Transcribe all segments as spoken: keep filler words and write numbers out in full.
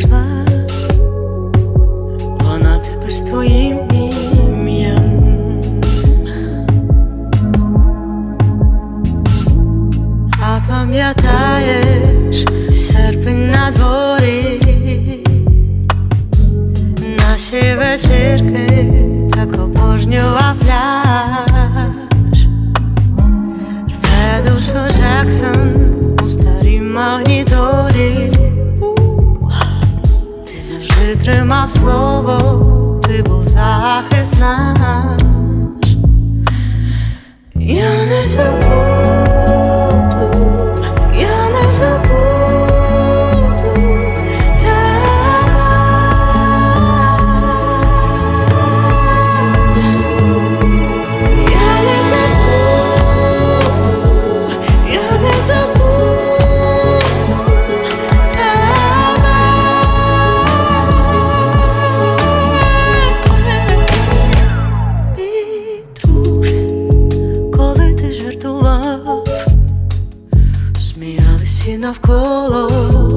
прийшла, вона тепер з твоїм ім'ям. А пам'ятаєш серпень на дворі, наші вечірки, так обожнював пляж. Рве душу Джексон у старій магнітолі. Ти завжди тримав слово, ти був захист наш. Я не забуду, я не забуду тебе. Я не забуду, я не забуду тебе. Мій друже, коли ти жартував, сміялись всі навколо.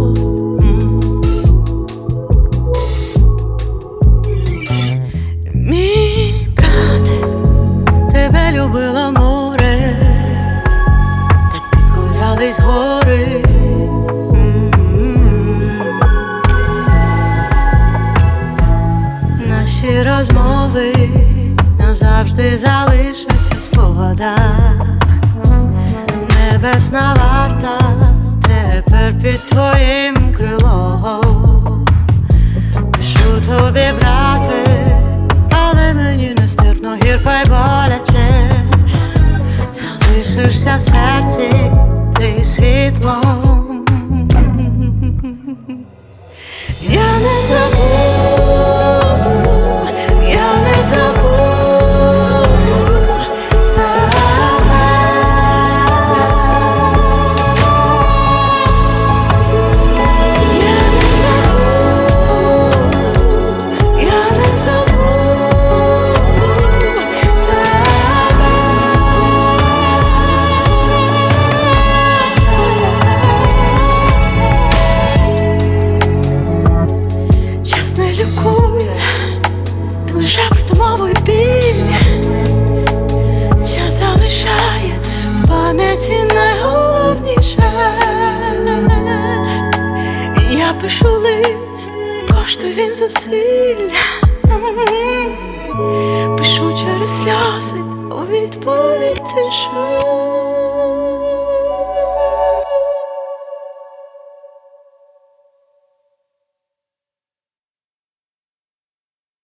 Мій брате, тебе любило море, так підкорялись гори. Наші розмови назавжди залишаться в спогадах. Небесна варта тепер під твоїм крилом. Пишу тобі, брате, але мені нестерпно гірко й боляче. Залишишся в серці ти світлом. Я не забуду, я не забуду тебе. Я не забуду, я не забуду тебе. Час не лікує, він лише притумовує біль. Час залишає в пам'яті найголовніше. Я пишу лист, коштує він зусиль. Пишу через сльози, у відповідь тишу.